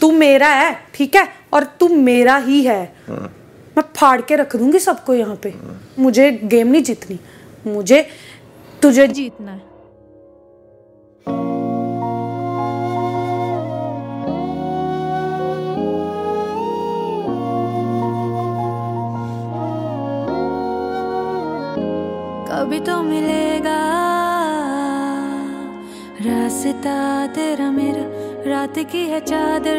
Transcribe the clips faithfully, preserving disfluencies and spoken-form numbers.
तू मेरा है, ठीक है, और तू मेरा ही है। मैं फाड़ के रख दूंगी सबको यहाँ पे। मुझे गेम नहीं जीतनी, मुझे तुझे जीतना है। कभी तो मिलेगा रास्ता तेरा मेरा, रात की है चादर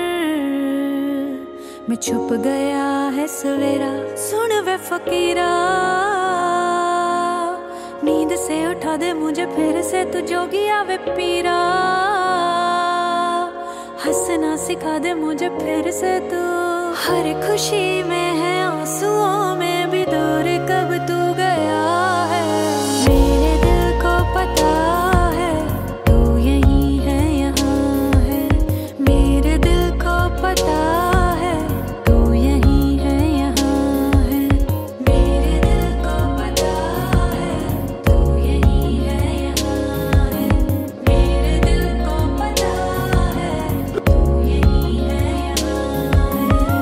में छुप गया है सवेरा। सुन वे फकीरा, नींद से उठा दे मुझे फिर से, तू जोगिया वे पीरा। हंसना सिखा दे मुझे फिर से तू, हर खुशी में है आंसुओं में भी दूर कब तू गया है। मेरे दिल को पता है तू यहीं है, यहाँ है। मेरे दिल को पता है तू यहीं है, यहाँ है। मेरे दिल को पता है तू यहीं है, यहाँ है। मेरे दिल को पता है तू यहीं है, यहाँ है।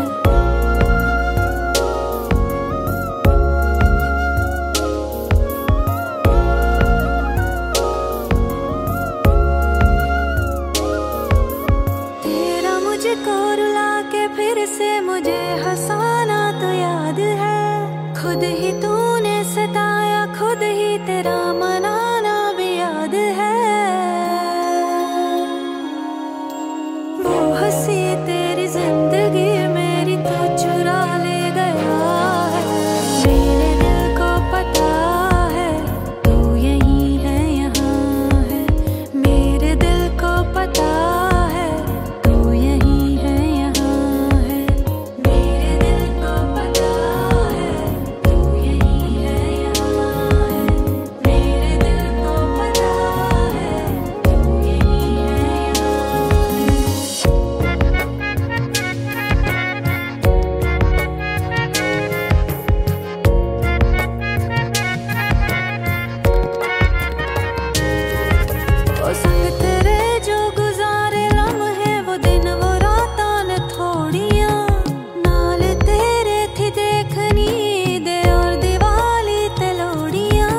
तेरा मुझको रुला के फिर से मुझे हंसाना तो याद है। खुद ही तूने सताया, खुद ही तेरा मनाना भी याद है। वो हंसी तेरी जिंदगी मेरी तो चुरा ले गया है। मेरे दिल को पता है तू यहीं है, यहाँ है। मेरे दिल को पता है तू यहीं है, यहाँ है। मेरे दिल को पता है तू यहीं है, यहाँ है। मेरे दिल को पता है तू यहीं है, वो संग तेरे जो गुजारे लम्हे, वो दिन वो रातां ने थोड़ियां। नाल तेरे थी देखनी दे और दिवाली ते लोड़ियां।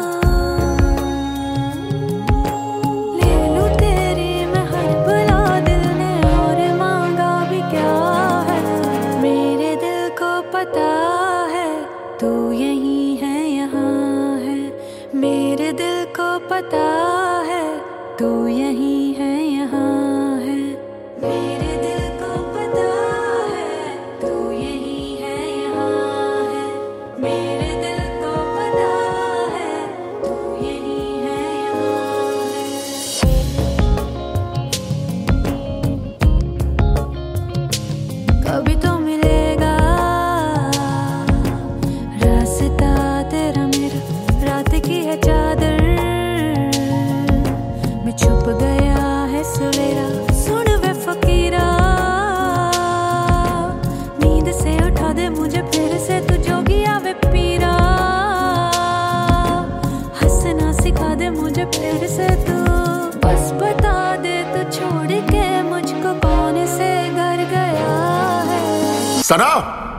ले लूं तेरी मैं हर भुला दिल ने, और मांगा भी क्या है। मेरे दिल को पता है तू यहीं है, यहाँ है। मेरे दिल को पता है तू यहीं है, यहाँ है। मेरे दिल को पता है तू यहीं है, यहाँ है। मेरे दिल को पता है तू यहीं है, यहाँ है। कभी तो मिलेगा रास्ता तेरा मेरा, रात की है चादर में छुप गया है सवेरा। सुन वे फकीरा, नींद से उठा दे मुझे फिर से, तू जोगिया वे पीरा। हंसना सिखा दे मुझे फिर से तू, बस बता दे तू छोड़ के मुझको कौन से घर गया है। सना